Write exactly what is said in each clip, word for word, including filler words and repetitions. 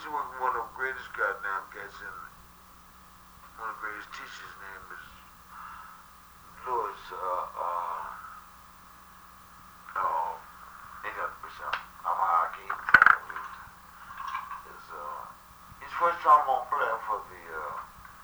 to work with one of the greatest goddamn cats in one of the greatest teachers' name is Louis, uh, uh, oh, he got to be something. I'm I can't even think of it. It's, uh, he's first trombone player for the, uh,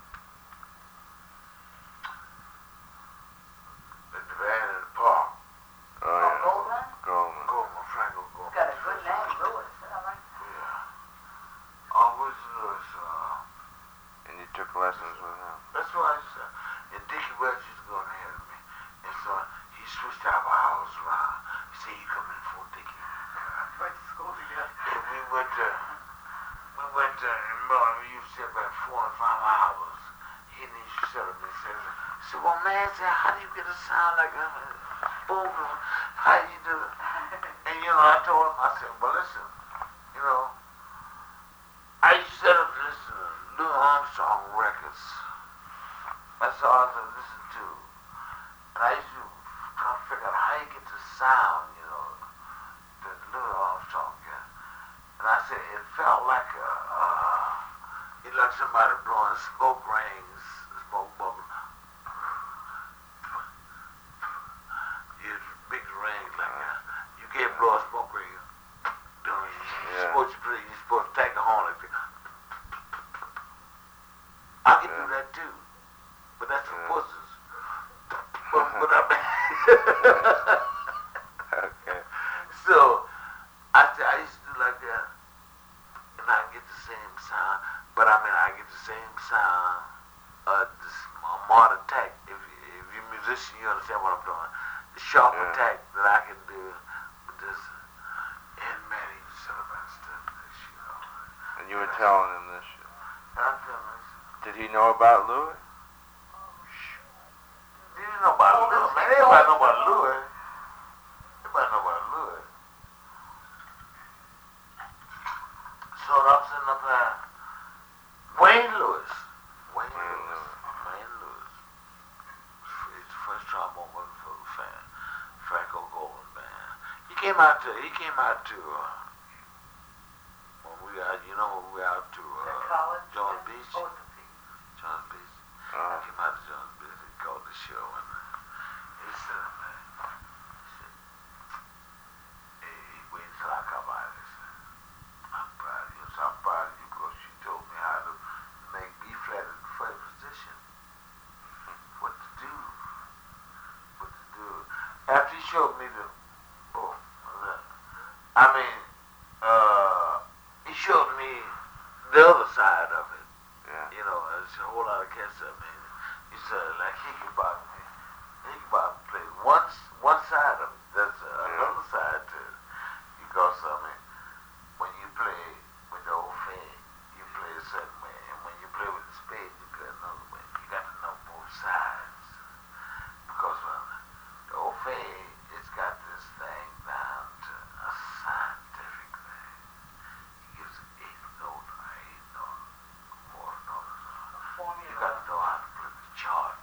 the band in the park. Oh, yeah. Goldman? Goldman. Goldman, Franco Goldman. He's got a good name, Louis. I like that. Yeah. Oh, what's Louis, uh, And you took lessons with him. that's why I said, and Dickie Welch used to go ahead of me. And so he switched our hours around. He said, you come in for Dickie. Went to school together. And we went to, we went to, and Merlin, we used to sit about four and five hours. He and he used to sit up and say, I said, well, man, I said, how do you get a sound like a boom? How you do it? And, you know, I told him, I said, well, listen, you know, I used to sit up and listen to Louis Armstrong records. That's all I used to listen to. And I used to try to figure out how you get the sound, you know, that Louis Armstrong got. And I said, it felt like a, uh, it like somebody blowing smoke rings, smoke bubbles. It's big rings like that. You can't blow a smoke ring. You're Yeah. supposed to play, you're supposed to take the horn like that. I can do Yeah. that too. But that's for Yeah. pussies. But, but I mean, Okay. so I said I used to do like that, and I get the same sound. But I mean, I get the same sound. Uh, this modern attack. If if you're a musician, you understand what I'm doing. The sharp Yeah. attack that I can do with this. And man, he used to sit up and stuff this, you know. And you were telling him this shit. And I'm telling this. Did he know about Louis? Did you know about Louis? Man, everybody know about Louis. Everybody know about Louis. So I'm sitting up there. Wayne Lewis. Wayne Wayne Lewis. Lewis. Wayne Lewis. He's the first trombone with the fan. Franco Goldman band. He came out to, he came out to, uh, when we out, you know, when we out to, The uh, college? John Beach. Oh, it's a piece. John Beach. Uh, He came out to John Beach. He called the show and uh, he said, man, he said, hey, wait until I come out. He said, I'm proud of you. So I'm proud of you because you told me how to make B flat in the first position. What to do. What to do. After he showed me the, oh, I mean, uh, he showed me the other side of it. yeah. You know, there's a whole lot of cats. I mean, he said like Higginbottom. Higginbottom played one one side of it. There's uh, Yeah. another side to it. Because I mean, when you play with the old fade, you play a certain way, and when you play with the spade, you play another way. You got to know both sides. Because uh, the old fade, it's got this thing down to a scientific thing. He gives an eighth note, an eighth note, fourth note. You got to know how to play the chart.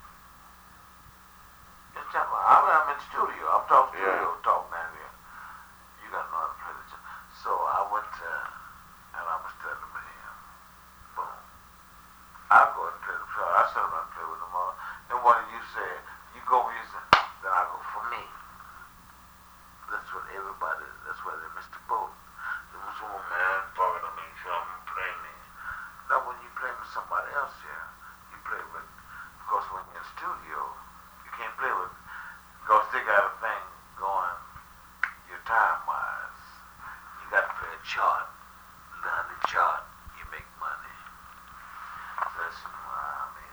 You're talking about, I'm, I'm in the studio. I'm talking Yeah. studio talk down here. You got to know how to play the chart. So I went to, and I was telling him, boom. I go and play the chart. I sit around and play with them all. And one of you said, you go with yourself, then I go for me. That's what everybody, that's why they missed the boat. There was one man talking to me, so I'm playing me. Now when you play with somebody else here, you play with, because when you're in the studio, you can't play with, because they got a thing going, your time-wise. You got to play a chart. Learn the chart, you make money. That's, uh,